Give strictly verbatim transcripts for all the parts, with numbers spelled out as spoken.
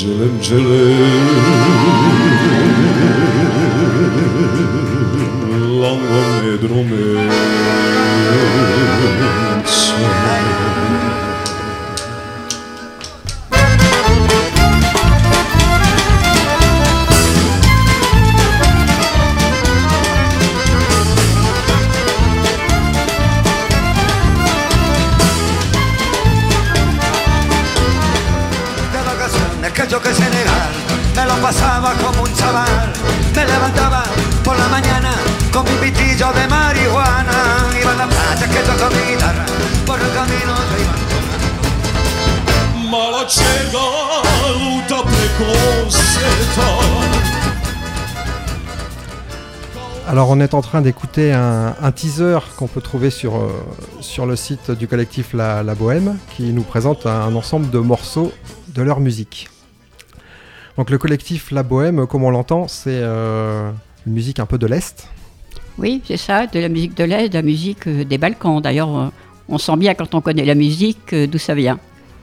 Jelim Jelim Langom Edrome Que yo que Senegal me lo pasaba como un chaval, me levantaba por la mañana con mi pitillo de marihuana, iba a la playa que yo con mi guitarra, por el camino se iba. Mala luta precoseta. Alors on est en train d'écouter un, un teaser qu'on peut trouver sur, euh, sur le site du collectif La, La Bohème, qui nous présente un, un ensemble de morceaux de leur musique. Donc le collectif La Bohème, comme on l'entend, c'est euh, une musique un peu de l'Est. Oui, c'est ça, de la musique de l'Est, de la musique euh, des Balkans. D'ailleurs, euh, on sent bien quand on connaît la musique euh, d'où ça vient.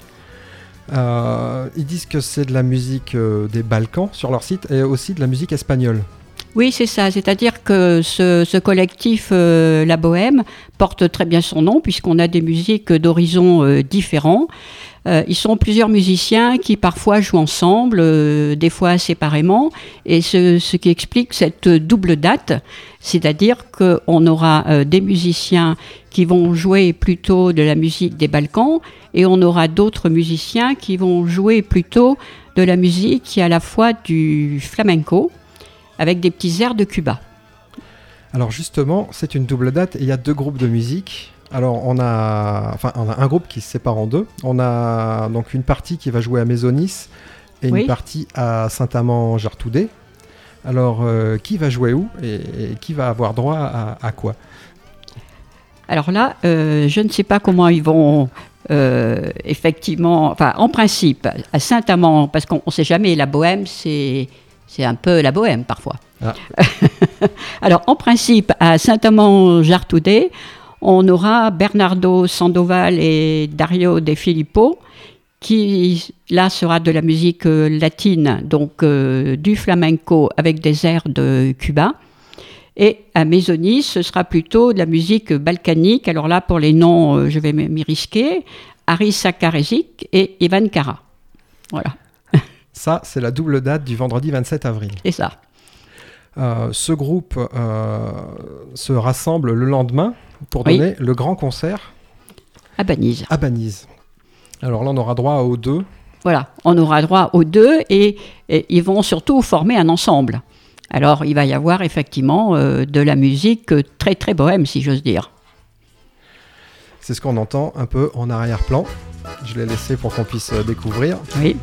Euh, ils disent que c'est de la musique euh, des Balkans sur leur site et aussi de la musique espagnole. Oui, c'est ça. C'est-à-dire que ce, ce collectif, euh, La Bohème, porte très bien son nom puisqu'on a des musiques d'horizons euh, différents. Euh, ils sont plusieurs musiciens qui parfois jouent ensemble, euh, des fois séparément, et ce, ce qui explique cette double date, c'est-à-dire qu'on aura euh, des musiciens qui vont jouer plutôt de la musique des Balkans, et on aura d'autres musiciens qui vont jouer plutôt de la musique qui est à la fois du flamenco, avec des petits airs de Cuba. Alors justement, c'est une double date, et il y a deux groupes de musique. Alors on a, enfin, on a un groupe qui se sépare en deux. On a donc une partie qui va jouer à Mésonis et Oui. une partie à Saint-Amand-Jartoudé. Alors euh, qui va jouer où et, et qui va avoir droit à, à quoi? Alors là, euh, je ne sais pas comment ils vont euh, effectivement, enfin en principe, à Saint-Amand, parce qu'on ne sait jamais, la Bohème, c'est, c'est un peu la Bohème parfois. Ah. Alors en principe, à Saint-Amand-Jartoudé, on aura Bernardo Sandoval et Dario De Filippo, qui là sera de la musique euh, latine, donc euh, du flamenco avec des airs de Cuba. Et à Mésonis, ce sera plutôt de la musique balkanique. Alors là, pour les noms, euh, je vais m'y risquer. Haris Sakaresic et Ivan Kara. Voilà, Ça, c'est la double date du vendredi vingt-sept avril. c'est ça. Euh, ce groupe euh, se rassemble le lendemain pour Oui. donner le grand concert À Banise. à Banise. Alors là, on aura droit aux deux. Voilà, on aura droit aux deux et, et ils vont surtout former un ensemble. Alors, il va y avoir effectivement euh, de la musique très très bohème, si j'ose dire. C'est ce qu'on entend un peu en arrière-plan. Je l'ai laissé pour qu'on puisse euh, découvrir. Oui,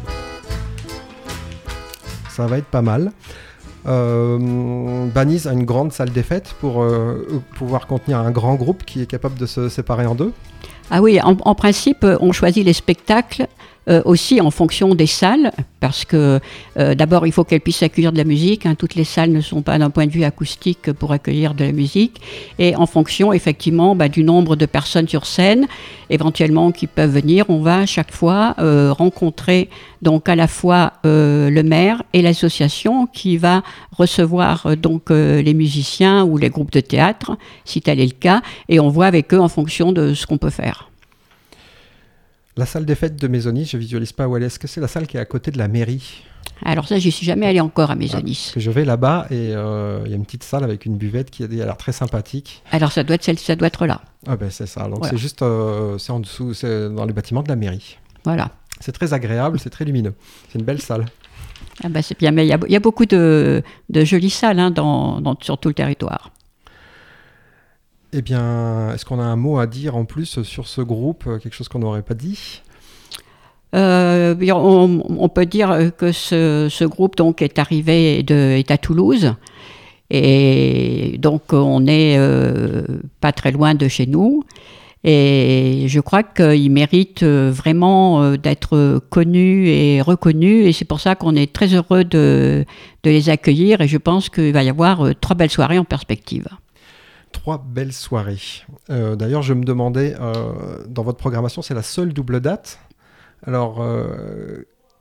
Ça va être pas mal. Euh, Banise a une grande salle des fêtes pour euh, pouvoir contenir un grand groupe qui est capable de se séparer en deux. ah oui, en, en principe, on choisit les spectacles euh, aussi en fonction des salles, parce que euh, d'abord, il faut qu'elles puissent accueillir de la musique. Hein. Toutes les salles ne sont pas d'un point de vue acoustique pour accueillir de la musique. Et en fonction, effectivement, bah, du nombre de personnes sur scène, éventuellement, qui peuvent venir, on va à chaque fois euh, rencontrer donc à la fois euh, le maire et l'association qui va recevoir euh, donc euh, les musiciens ou les groupes de théâtre, si tel est le cas, et on voit avec eux en fonction de ce qu'on peut faire. La salle des fêtes de Mésonis, je visualise pas où elle est. Est-ce que c'est la salle qui est à côté de la mairie? Alors ça, je suis jamais allée encore à Mésonis. Parce que je vais là-bas et euh, il y a une petite salle avec une buvette qui a l'air très sympathique. Alors ça doit être celle, ça doit être là. Ah ben c'est ça. Donc Voilà. c'est juste, euh, c'est en dessous, c'est dans les bâtiments de la mairie. Voilà. C'est très agréable, c'est très lumineux. C'est une belle salle. Ah bah c'est bien, mais il y a, il y a beaucoup de, de jolies salles hein, dans, dans, sur tout le territoire. Eh bien, est-ce qu'on a un mot à dire en plus sur ce groupe, quelque chose qu'on n'aurait pas dit? Euh, on, on peut dire que ce, ce groupe donc est arrivé de, est à Toulouse et donc on n'est euh, pas très loin de chez nous et je crois qu'ils méritent vraiment d'être connus et reconnus et c'est pour ça qu'on est très heureux de, de les accueillir et je pense qu'il va y avoir trois belles soirées en perspective. Trois belles soirées. Euh, d'ailleurs, je me demandais, euh, dans votre programmation, c'est la seule double date. Alors, euh,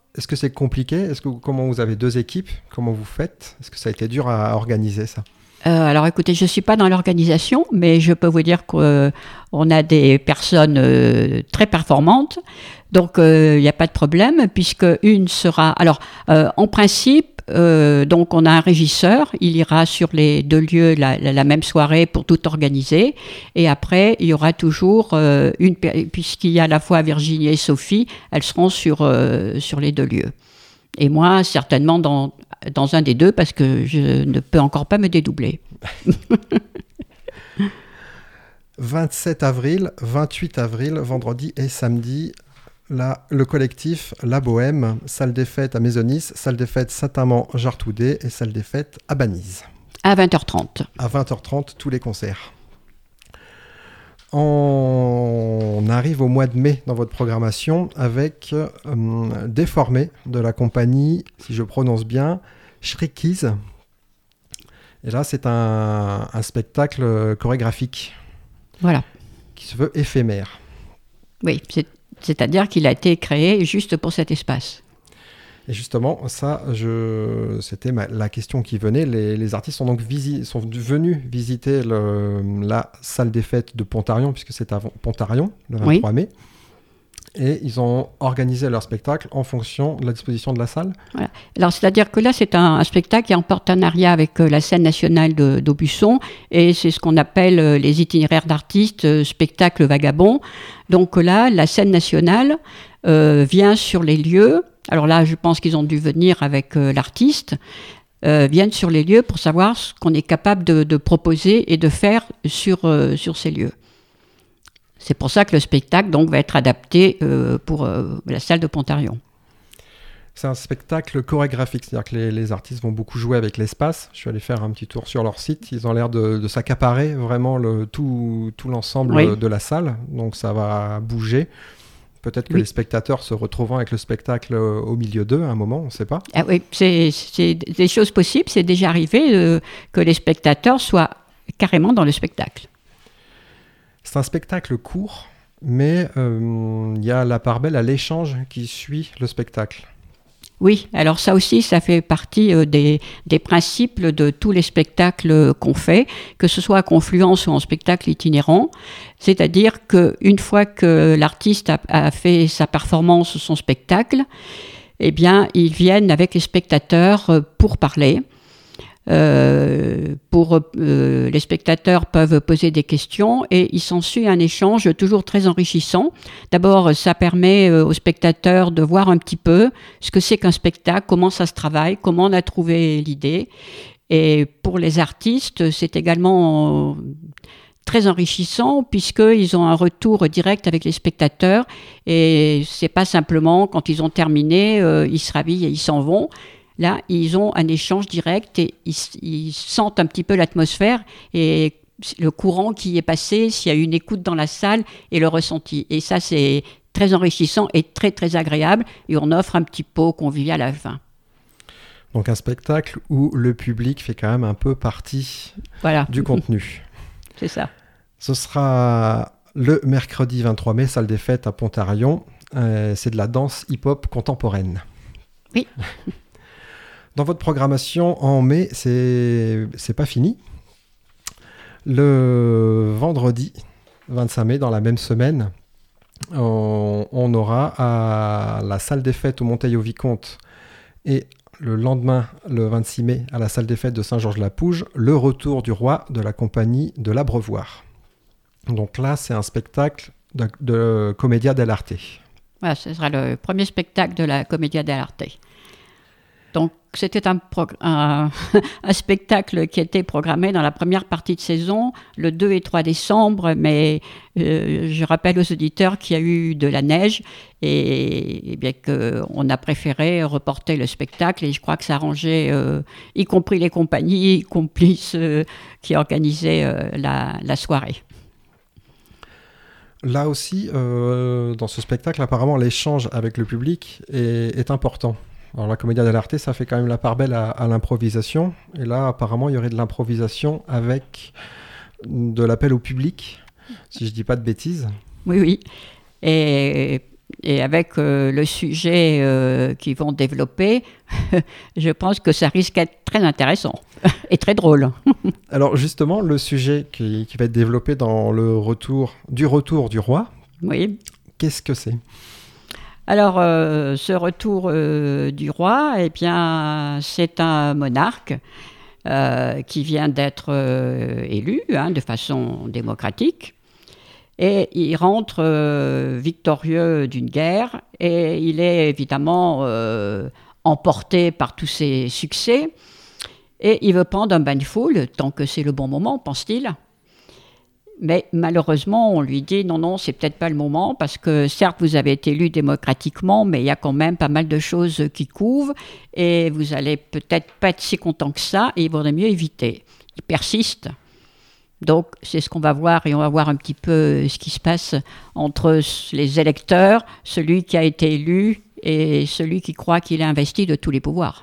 est-ce que c'est compliqué? Est-ce que, comment vous avez deux équipes? Comment vous faites? Est-ce que ça a été dur à organiser ça? Euh, alors écoutez, je ne suis pas dans l'organisation, mais je peux vous dire qu'on euh, a des personnes euh, très performantes, donc il euh, n'y a pas de problème, puisque une sera... Alors, euh, en principe, euh, donc on a un régisseur, il ira sur les deux lieux la, la, la même soirée pour tout organiser, et après, il y aura toujours euh, une... Puisqu'il y a à la fois Virginie et Sophie, elles seront sur, euh, sur les deux lieux. Et moi, certainement dans, dans un des deux, parce que je ne peux encore pas me dédoubler. vingt-sept avril, vingt-huit avril, vendredi et samedi, là, le collectif La Bohème, salle des fêtes à Maisonnys, salle des fêtes Saint-Amand-Jartoudé et salle des fêtes à Banise. À vingt heures trente. À vingt heures trente, tous les concerts. On arrive au mois de mai dans votre programmation avec euh, Déformé de la compagnie, si je prononce bien, Shriekies. Et là, c'est un, un spectacle chorégraphique. Voilà. Qui se veut éphémère. Oui, c'est, c'est-à-dire qu'il a été créé juste pour cet espace. Et justement, ça, je... c'était ma... la question qui venait. Les, les artistes sont donc visi... sont venus visiter le... la salle des fêtes de Pontarion, puisque c'est à Pontarion, le vingt-trois mai. Et ils ont organisé leur spectacle en fonction de la disposition de la salle. Voilà. Alors, c'est-à-dire que là, c'est un, un spectacle qui est en partenariat avec euh, la scène nationale de, d'Aubusson, et c'est ce qu'on appelle euh, les itinéraires d'artistes, euh, spectacle vagabond. Donc là, la scène nationale euh, vient sur les lieux. Alors là, je pense qu'ils ont dû venir avec euh, l'artiste, euh, viennent sur les lieux pour savoir ce qu'on est capable de, de proposer et de faire sur, euh, sur ces lieux. C'est pour ça que le spectacle donc, va être adapté euh, pour euh, la salle de Pontarion. C'est un spectacle chorégraphique, c'est-à-dire que les, les artistes vont beaucoup jouer avec l'espace. Je suis allé faire un petit tour sur leur site. Ils ont l'air de, de s'accaparer vraiment le, tout, tout l'ensemble oui. de la salle. Donc ça va bouger. Peut-être que oui. les spectateurs se retrouveront avec le spectacle au milieu d'eux à un moment, on ne sait pas. Ah oui, c'est, c'est des choses possibles. C'est déjà arrivé euh, que les spectateurs soient carrément dans le spectacle. C'est un spectacle court, mais il euh, y a la part belle à l'échange qui suit le spectacle. Oui, alors ça aussi, ça fait partie euh, des, des principes de tous les spectacles qu'on fait, que ce soit à Confluence ou en spectacle itinérant. C'est-à-dire qu'une fois que l'artiste a, a fait sa performance, son spectacle, eh bien, ils viennent avec les spectateurs euh, pour parler. Euh, pour, euh, les spectateurs peuvent poser des questions et il s'ensuit un échange toujours très enrichissant. D'abord, ça permet euh, aux spectateurs de voir un petit peu ce que c'est qu'un spectacle, comment ça se travaille, comment on a trouvé l'idée. Et pour les artistes, c'est également euh, très enrichissant puisqu'ils ont un retour direct avec les spectateurs et c'est pas simplement quand ils ont terminé, euh, ils se rhabillent et ils s'en vont. Là, ils ont un échange direct et ils, ils sentent un petit peu l'atmosphère et le courant qui est passé, s'il y a une écoute dans la salle et le ressenti. Et ça, c'est très enrichissant et très, très agréable. Et on offre un petit pot convivial à la fin. Donc un spectacle où le public fait quand même un peu partie voilà. du contenu. C'est ça. Ce sera le mercredi vingt-trois mai, salle des fêtes à Pontarion. Euh, c'est de la danse hip-hop contemporaine. Oui. Dans votre programmation en mai, c'est, c'est pas fini. Le vendredi vingt-cinq mai, dans la même semaine, on, on aura à la salle des fêtes au Monteil-au-Vicomte et le lendemain, le vingt-six mai, à la salle des fêtes de Saint-Georges-la-Pouge, le retour du roi de la compagnie de l'Abreuvoir. Donc là, c'est un spectacle de, de Commedia dell'arte. Voilà, ce sera le premier spectacle de la Commedia dell'arte. Donc, c'était un, prog- un, un spectacle qui était programmé dans la première partie de saison, le deux et trois décembre, mais euh, je rappelle aux auditeurs qu'il y a eu de la neige et, et bien qu'on a préféré reporter le spectacle et je crois que ça arrangeait, euh, y compris les compagnies, y compris ceux qui organisaient euh, la, la soirée. Là aussi, euh, dans ce spectacle, apparemment, l'échange avec le public est, est important. Alors la Commedia dell'arte, ça fait quand même la part belle à, à l'improvisation. Et là, apparemment, il y aurait de l'improvisation avec de l'appel au public, si je ne dis pas de bêtises. Oui, oui. Et Et avec euh, le sujet euh, qu'ils vont développer, je pense que ça risque d'être très intéressant et très drôle. Alors justement, le sujet qui, qui va être développé dans le retour du retour du roi, Oui. qu'est-ce que c'est ? Alors, euh, ce retour euh, du roi, eh bien, c'est un monarque euh, qui vient d'être euh, élu hein, de façon démocratique. Et il rentre euh, victorieux d'une guerre et il est évidemment euh, emporté par tous ses succès. Et il veut prendre un bain de foule, tant que c'est le bon moment, pense-t-il. Mais malheureusement, on lui dit non, non, c'est peut-être pas le moment parce que certes, vous avez été élu démocratiquement, mais il y a quand même pas mal de choses qui couvent et vous allez peut-être pas être si content que ça et il vaudrait mieux éviter. Il persiste. Donc, c'est ce qu'on va voir et on va voir un petit peu ce qui se passe entre les électeurs, celui qui a été élu et celui qui croit qu'il est investi de tous les pouvoirs.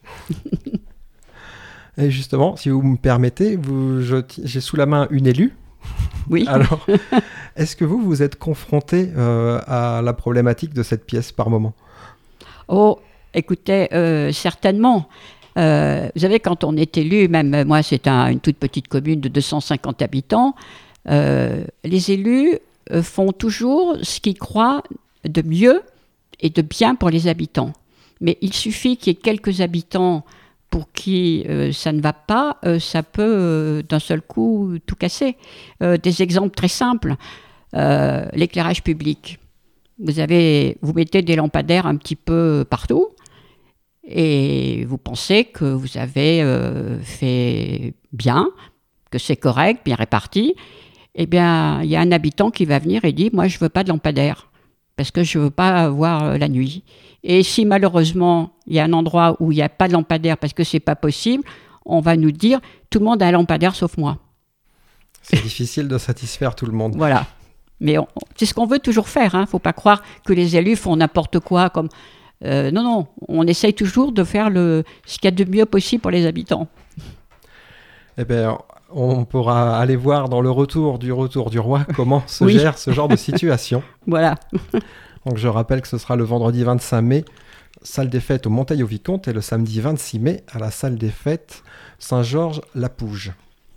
Et justement, si vous me permettez, vous, je, j'ai sous la main une élue. Oui. Alors, est-ce que vous, vous êtes confronté euh, à la problématique de cette pièce par moment ? Oh, écoutez, euh, certainement. Euh, vous savez, quand on est élu, même moi, c'est un, une toute petite commune de deux cent cinquante habitants, euh, les élus euh, font toujours ce qu'ils croient de mieux et de bien pour les habitants. Mais il suffit qu'il y ait quelques habitants pour qui euh, ça ne va pas, euh, ça peut euh, d'un seul coup tout casser. Euh, des exemples très simples, euh, l'éclairage public. Vous, avez, vous mettez des lampadaires un petit peu partout et vous pensez que vous avez euh, fait bien, que c'est correct, bien réparti. Eh bien, il y a un habitant qui va venir et dit « Moi, je ne veux pas de lampadaire parce que je ne veux pas voir euh, la nuit ». Et si malheureusement, il y a un endroit où il n'y a pas de lampadaire parce que ce n'est pas possible, on va nous dire « Tout le monde a un lampadaire sauf moi ». C'est difficile de satisfaire tout le monde. Voilà. Mais on, c'est ce qu'on veut toujours faire. Il hein. ne faut pas croire que les élus font n'importe quoi. Comme euh, non, non. On essaye toujours de faire le, ce qu'il y a de mieux possible pour les habitants. Eh bien, on pourra aller voir dans le retour du retour du roi comment se Oui. gère ce genre de situation. Voilà. Donc je rappelle que ce sera le vendredi vingt-cinq mai, salle des fêtes au Monteil-au-Vicomte, et le samedi vingt-six mai à la salle des fêtes Saint-Georges-la-Pouge.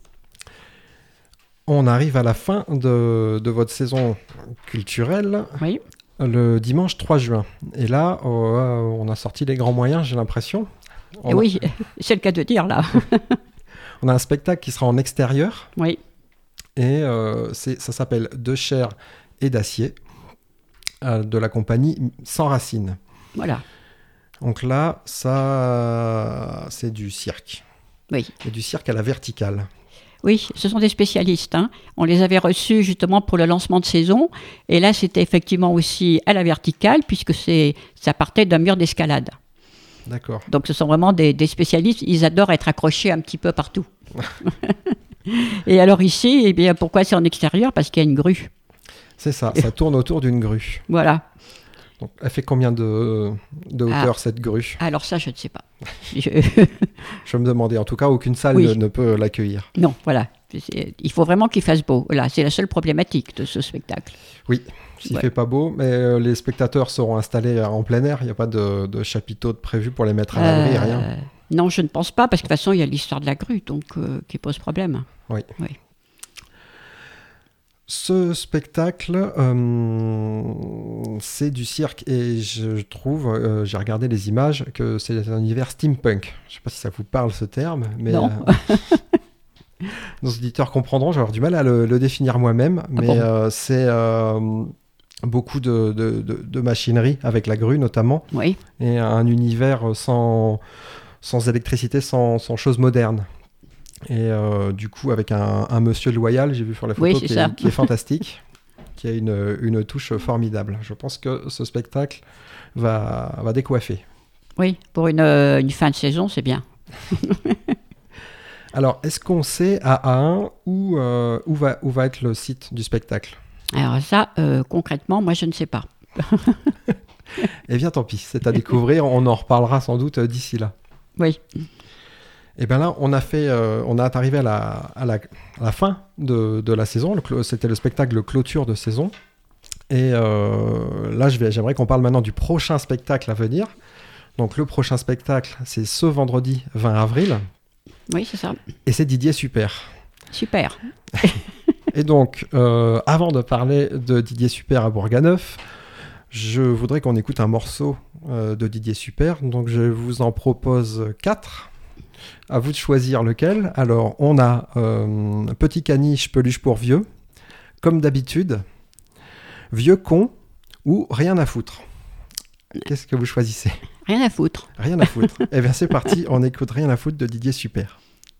On arrive à la fin de, de votre saison culturelle, Oui. le dimanche trois juin. Et là, euh, on a sorti les grands moyens, j'ai l'impression. On Et a, oui, c'est le cas de dire là. on a un spectacle qui sera en extérieur, Oui. et euh, c'est, ça s'appelle De chair et d'acier, euh, de la compagnie Sans Racines. Voilà. Donc là, ça, c'est du cirque. Oui. Et du cirque à la verticale. Oui, ce sont des spécialistes. Hein. On les avait reçus justement pour le lancement de saison. Et là, c'était effectivement aussi à la verticale, puisque c'est, ça partait d'un mur d'escalade. D'accord. Donc, ce sont vraiment des, des spécialistes. Ils adorent être accrochés un petit peu partout. Et alors ici, eh bien, pourquoi c'est en extérieur ? Parce qu'il y a une grue. C'est ça, ça tourne autour d'une grue. Voilà. Donc, elle fait combien de, de hauteur, Ah. cette grue ? Alors ça, je ne sais pas. Je... Je me demandais, en tout cas, aucune salle Oui. ne, ne peut l'accueillir. Non, voilà. C'est- Il faut vraiment qu'il fasse beau. Voilà, c'est la seule problématique de ce spectacle. Oui, s'il ne Ouais. fait pas beau, mais euh, les spectateurs seront installés euh, en plein air, il n'y a pas de, de chapiteaux de prévu pour les mettre à l'abri, Euh, rien. Non, je ne pense pas, parce que de toute façon, il y a l'histoire de la grue, donc euh, qui pose problème. Oui. Oui. Ce spectacle, euh, c'est du cirque et je trouve, euh, j'ai regardé les images, que c'est un univers steampunk. Je ne sais pas si ça vous parle ce terme, mais Non. euh, nos auditeurs comprendront. J'ai avoir du mal à le, le définir moi-même, mais bon euh, c'est euh, beaucoup de, de, de, de machinerie avec la grue notamment Oui, et un univers sans, sans électricité, sans, sans choses modernes. Et euh, du coup, avec un, un monsieur loyal, j'ai vu sur les Oui, photos, c'est qui, ça. est, qui est fantastique, qui a une, une touche formidable. Je pense que ce spectacle va, va décoiffer. oui. Pour une, euh, une fin de saison, c'est bien. Alors, est-ce qu'on sait à Ahun où, euh, où, va, où va être le site du spectacle ? Alors ça, euh, concrètement, moi, je ne sais pas. Eh bien, tant pis, c'est à découvrir. On en reparlera sans doute euh, d'ici là. Oui, Et bien là, on a fait, euh, on est arrivé à la, à la, à la fin de, de la saison. Le clo- c'était le spectacle de clôture de saison. Et euh, là, je vais, j'aimerais qu'on parle maintenant du prochain spectacle à venir. Donc le prochain spectacle, c'est ce vendredi vingt avril. Oui, c'est ça. Et c'est Didier Super. Super. Et donc, euh, avant de parler de Didier Super à Bourganeuf, je voudrais qu'on écoute un morceau euh, de Didier Super. Donc je vous en propose quatre. À vous de choisir lequel. Alors, on a euh, Petit caniche, peluche pour vieux, Comme d'habitude, Vieux con ou Rien à foutre. Qu'est-ce que vous choisissez ? Rien à foutre. Rien à foutre. Eh bien, c'est parti, on écoute Rien à foutre de Didier Super.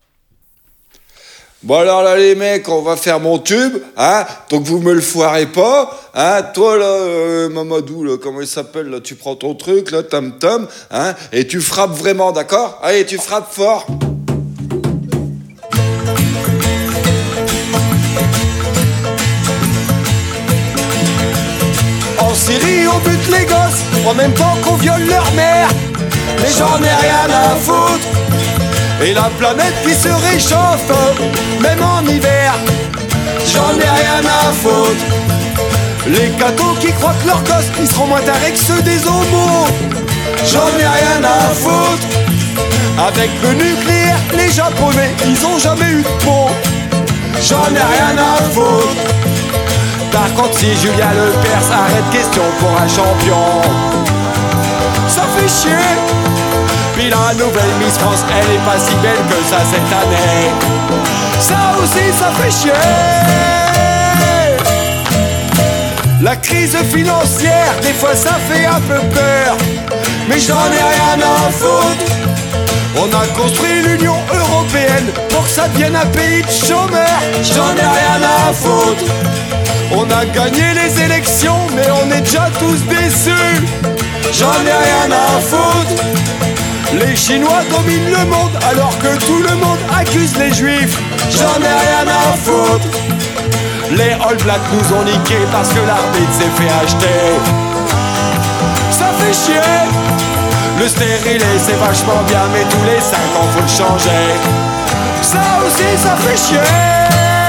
Bon alors là les mecs, on va faire mon tube, hein, donc vous me le foirez pas, hein, toi là, euh, Mamadou, là, comment il s'appelle, là, tu prends ton truc, là, Tom Tom, hein, et tu frappes vraiment, d'accord ? Allez, tu frappes fort. En Syrie, on bute les gosses, en même temps qu'on viole leur mère, mais j'en ai rien à foutre. Et la planète qui se réchauffe, même en hiver, j'en ai rien à foutre. Les cathos qui croient que leurs gosses, ils seront moins tarés que ceux des homos, j'en ai rien à foutre. Avec le nucléaire, les japonais, ils ont jamais eu de pont, j'en ai rien à foutre. Par contre, si Julien Lepers arrête question pour un champion, ça fait chier. Puis la nouvelle Miss France, elle est pas si belle que ça cette année. Ça aussi, ça fait chier. La crise financière, des fois ça fait un peu peur, mais j'en ai rien à foutre. On a construit l'Union Européenne pour que ça devienne un pays de chômeurs, j'en ai rien à foutre. On a gagné les élections, mais on est déjà tous déçus, j'en ai rien à foutre. Les Chinois dominent le monde alors que tout le monde accuse les Juifs, j'en ai rien à foutre. Les All Blacks nous ont niqué parce que l'arbitre s'est fait acheter, ça fait chier. Le stérilet c'est vachement bien mais tous les cinq ans faut le changer, ça aussi ça fait chier.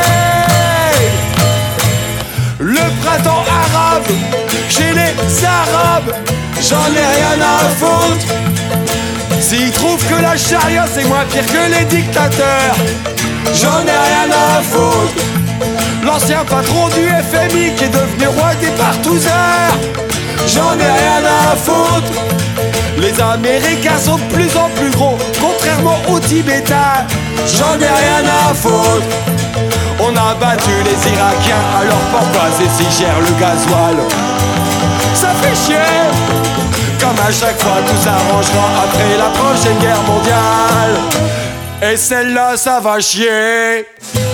Le printemps arabe, chez les arabes, j'en ai rien à foutre. S'ils trouvent que la charia c'est moins pire que les dictateurs, j'en ai rien à foutre. L'ancien patron du F M I qui est devenu roi des partouzeurs, j'en ai rien à foutre. Les Américains sont de plus en plus gros, contrairement aux Tibétains, j'en ai rien à foutre. On a battu les Irakiens, alors pourquoi c'est si cher le gasoil? Ça fait chier. Comme à chaque fois tout s'arrangera après la prochaine guerre mondiale, et celle-là ça va chier.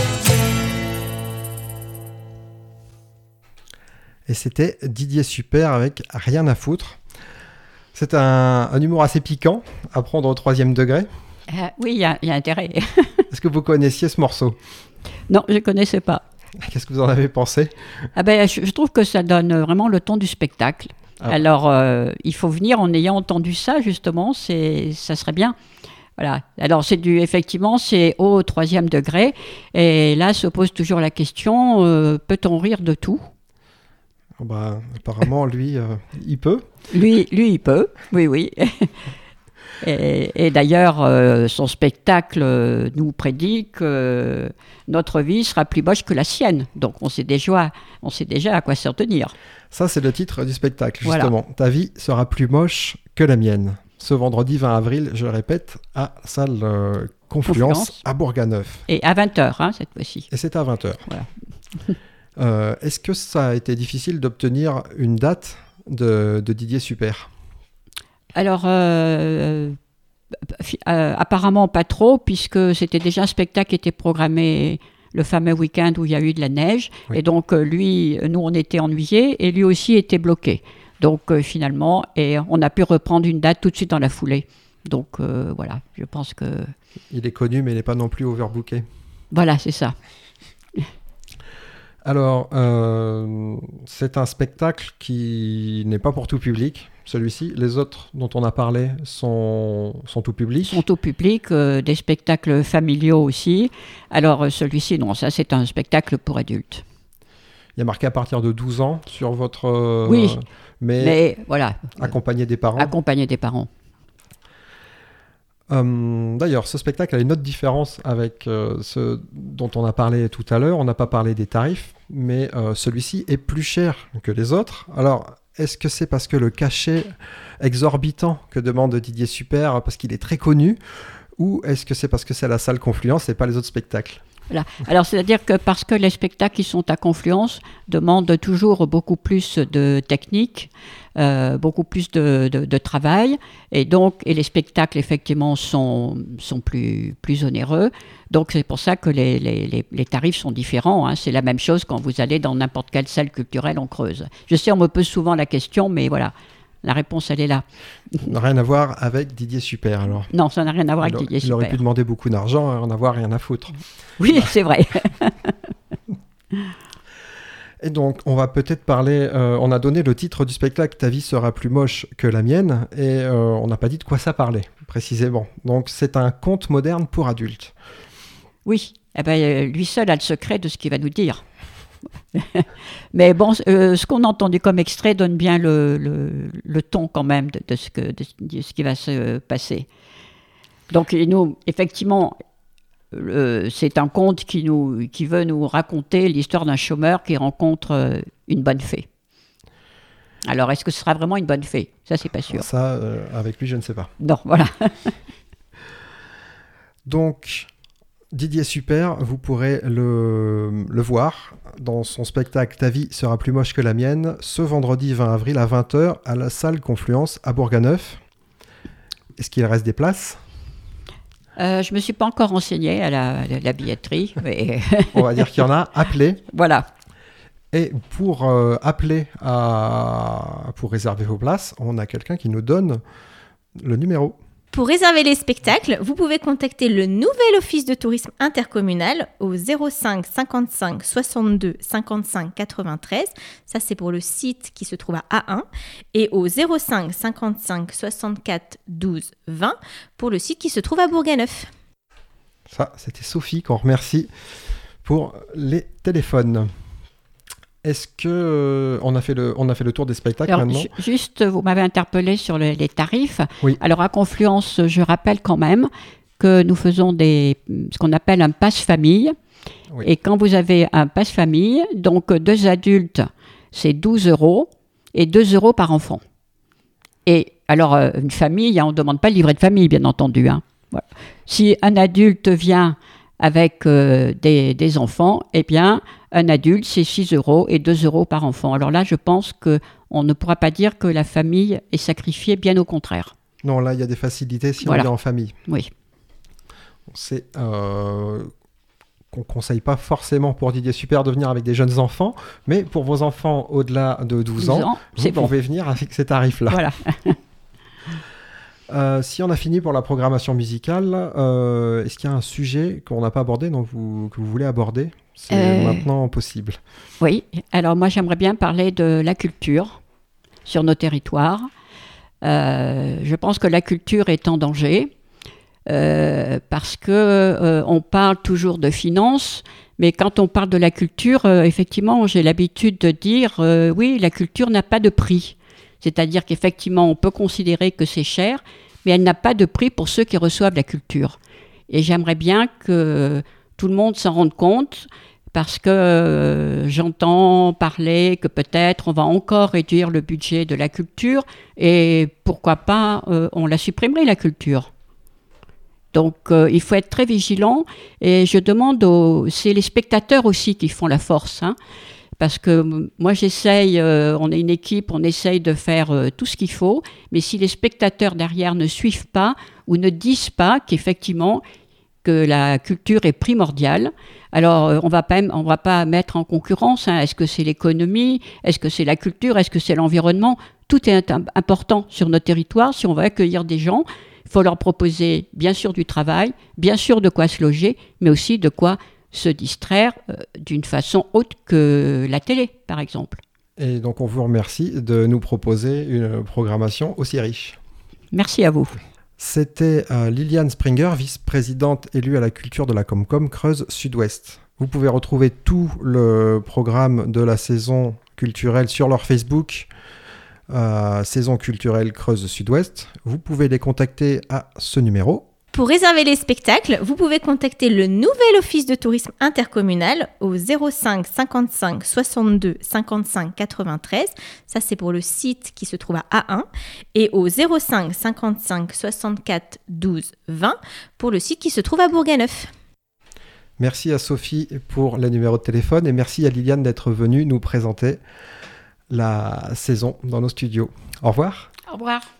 Et c'était Didier Super avec Rien à foutre. C'est un, un humour assez piquant à prendre au troisième degré. Euh, oui, il y, y a intérêt. Est-ce que vous connaissiez ce morceau? Non, je ne connaissais pas. Qu'est-ce que vous en avez pensé? Ah ben, je, je trouve que ça donne vraiment le ton du spectacle. Ah. Alors, euh, il faut venir en ayant entendu ça, justement, c'est, ça serait bien. Voilà. Alors, c'est du, effectivement, c'est au troisième degré. Et là, se pose toujours la question, euh, peut-on rire de tout? Oh bah, apparemment, lui, euh, il peut. Lui, lui, il peut, oui, oui. Et, et d'ailleurs, euh, son spectacle euh, nous prédit que notre vie sera plus moche que la sienne. Donc, on sait déjà, on sait déjà à quoi s'en tenir. Ça, c'est le titre du spectacle, justement. Voilà. Ta vie sera plus moche que la mienne. Ce vendredi vingt avril, je le répète, à salle euh, Confluence, Confluence à Bourganeuf. Et à vingt heures, hein, cette fois-ci. Et c'est à vingt heures. Voilà. euh, est-ce que ça a été difficile d'obtenir une date de, de Didier Super? Alors, euh, euh, apparemment pas trop, puisque c'était déjà un spectacle qui était programmé le fameux week-end où il y a eu de la neige. Oui. Et donc, euh, lui, nous, on était ennuyés et lui aussi était bloqué. Donc, euh, finalement, et on a pu reprendre une date tout de suite dans la foulée. Donc, euh, voilà, je pense que... Il est connu, mais il n'est pas non plus overbooké. Voilà, c'est ça. Alors, euh, c'est un spectacle qui n'est pas pour tout public, celui-ci. Les autres dont on a parlé sont, sont tout public. Sont tout public, euh, des spectacles familiaux aussi. Alors, euh, celui-ci, non, ça c'est un spectacle pour adultes. Il y a marqué à partir de douze ans sur votre... Euh, oui, mais, mais voilà. Accompagné des parents. Accompagné des parents. Euh, d'ailleurs, ce spectacle a une autre différence avec euh, ce dont on a parlé tout à l'heure. On n'a pas parlé des tarifs, mais euh, celui-ci est plus cher que les autres. Alors, est-ce que c'est parce que le cachet exorbitant que demande Didier Super, parce qu'il est très connu, ou est-ce que c'est parce que c'est à la salle Confluence et pas les autres spectacles ? Voilà. Alors, c'est-à-dire que parce que les spectacles qui sont à Confluence demandent toujours beaucoup plus de technique, euh, beaucoup plus de, de, de travail, et donc et les spectacles effectivement sont, sont plus, plus onéreux. Donc c'est pour ça que les, les, les, les tarifs sont différents. Hein. C'est la même chose quand vous allez dans n'importe quelle salle culturelle en Creuse. Je sais, on me pose souvent la question, mais voilà. La réponse, elle est là. Ça n'a rien à voir avec Didier Super, alors. Non, ça n'a rien à voir il avec Didier il Super. Il aurait pu demander beaucoup d'argent et en avoir rien à foutre. Oui, c'est vrai. Et donc, on va peut-être parler... Euh, on a donné le titre du spectacle « Ta vie sera plus moche que la mienne » et euh, on n'a pas dit de quoi ça parlait, précisément. Donc, c'est un conte moderne pour adultes. Oui, eh ben, lui seul a le secret de ce qu'il va nous dire. Mais bon, euh, ce qu'on a entendu comme extrait donne bien le, le, le ton quand même de, de, ce que, de, de ce qui va se passer. Donc nous, effectivement, euh, c'est un conte qui, nous, qui veut nous raconter l'histoire d'un chômeur qui rencontre euh, une bonne fée. Alors, est-ce que ce sera vraiment une bonne fée ? Ça, c'est pas sûr. Ça, euh, avec lui, je ne sais pas. Non, voilà. Donc... Didier Super, vous pourrez le, le voir dans son spectacle « Ta vie sera plus moche que la mienne » ce vendredi vingt avril à vingt heures à la salle Confluence à Bourganeuf. Est-ce qu'il reste des places ? euh, Je ne me suis pas encore renseignée à la, la, la billetterie. Mais... On va dire qu'il y en a. Appelez. Voilà. Et pour euh, appeler à, pour réserver vos places, on a quelqu'un qui nous donne le numéro. Pour réserver les spectacles, vous pouvez contacter le nouvel office de tourisme intercommunal au zéro cinq cinquante-cinq soixante-deux cinquante-cinq quatre-vingt-treize. Ça, c'est pour le site qui se trouve à A un. Et au zéro cinq cinquante-cinq soixante-quatre douze vingt pour le site qui se trouve à Bourganeuf. Ça, c'était Sophie qu'on remercie pour les téléphones. Est-ce que euh, on a fait le on a fait le tour des spectacles Alors, maintenant ? ju- Juste, vous m'avez interpellé sur le- les tarifs. Oui. Alors à Confluence, je rappelle quand même que nous faisons des ce qu'on appelle un pass famille. Oui. Et quand vous avez un pass famille, donc deux adultes, c'est douze euros et deux euros par enfant. Et alors euh, une famille, on ne demande pas le livret de famille, bien entendu. Hein. Voilà. Si un adulte vient avec euh, des, des enfants, eh bien, un adulte, c'est six euros et deux euros par enfant. Alors là, je pense qu'on ne pourra pas dire que la famille est sacrifiée, bien au contraire. Non, là, il y a des facilités si Voilà. on est en famille. Oui. C'est euh, qu'on ne conseille pas forcément pour Didier Super de venir avec des jeunes enfants, mais pour vos enfants au-delà de douze ans, douze ans, vous c'est bon. pouvez venir avec ces tarifs-là. Voilà. Euh, si on a fini pour la programmation musicale, euh, est-ce qu'il y a un sujet qu'on n'a pas abordé, dont vous, que vous voulez aborder ? C'est Euh, maintenant possible. Oui, alors moi j'aimerais bien parler de la culture sur nos territoires. Euh, je pense que la culture est en danger euh, parce que euh, on parle toujours de finances, mais quand on parle de la culture, euh, effectivement, j'ai l'habitude de dire euh, oui, la culture n'a pas de prix. C'est-à-dire qu'effectivement, on peut considérer que c'est cher, mais elle n'a pas de prix pour ceux qui reçoivent la culture. Et j'aimerais bien que tout le monde s'en rende compte, parce que euh, j'entends parler que peut-être on va encore réduire le budget de la culture, et pourquoi pas, euh, on la supprimerait, la culture. Donc, euh, il faut être très vigilant, et je demande aux... C'est les spectateurs aussi qui font la force, hein. Parce que moi, j'essaye, euh, on est une équipe, on essaye de faire euh, tout ce qu'il faut, mais si les spectateurs derrière ne suivent pas ou ne disent pas qu'effectivement, que la culture est primordiale, alors euh, on va pas, on va pas mettre en concurrence, hein, est-ce que c'est l'économie, est-ce que c'est la culture, est-ce que c'est l'environnement ? Tout est un- important sur notre territoire. Si on veut accueillir des gens, il faut leur proposer bien sûr du travail, bien sûr de quoi se loger, mais aussi de quoi se distraire euh, d'une façon autre que la télé, par exemple. Et donc, on vous remercie de nous proposer une programmation aussi riche. Merci à vous. C'était euh, Liliane Springer, vice-présidente élue à la culture de la Comcom Creuse Sud-Ouest. Vous pouvez retrouver tout le programme de la saison culturelle sur leur Facebook, euh, Saison culturelle Creuse Sud-Ouest. Vous pouvez les contacter à ce numéro. Pour réserver les spectacles, vous pouvez contacter le nouvel office de tourisme intercommunal au zéro cinq cinquante-cinq soixante-deux cinquante-cinq quatre-vingt-treize. Ça, c'est pour le site qui se trouve à A un. Et au zéro cinq cinquante-cinq soixante-quatre douze vingt pour le site qui se trouve à Bourganeuf. Merci à Sophie pour les numéros de téléphone et merci à Liliane d'être venue nous présenter la saison dans nos studios. Au revoir. Au revoir.